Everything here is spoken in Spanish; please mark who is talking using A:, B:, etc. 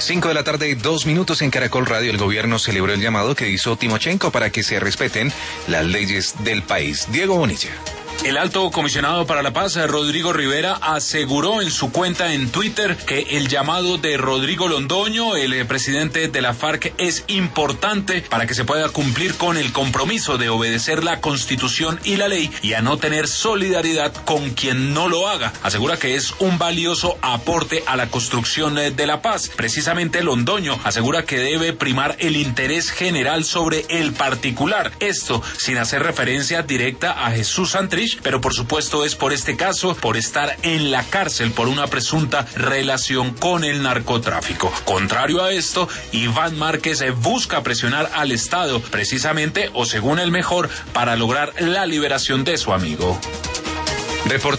A: 5 de la tarde, 2 minutos en Caracol Radio. El gobierno celebró el llamado que hizo Timochenko para que se respeten las leyes del país. Diego Bonilla.
B: El alto comisionado para la paz, Rodrigo Rivera, aseguró en su cuenta en Twitter que el llamado de Rodrigo Londoño, el presidente de la FARC, es importante para que se pueda cumplir con el compromiso de obedecer la Constitución y la ley y a no tener solidaridad con quien no lo haga. Asegura que es un valioso aporte a la construcción de la paz. Precisamente Londoño asegura que debe primar el interés general sobre el particular. Esto sin hacer referencia directa a Jesús Santrich, pero por supuesto es por este caso, por estar en la cárcel por una presunta relación con el narcotráfico. Contrario a esto, Iván Márquez busca presionar al Estado, precisamente o según el mejor, para lograr la liberación de su amigo.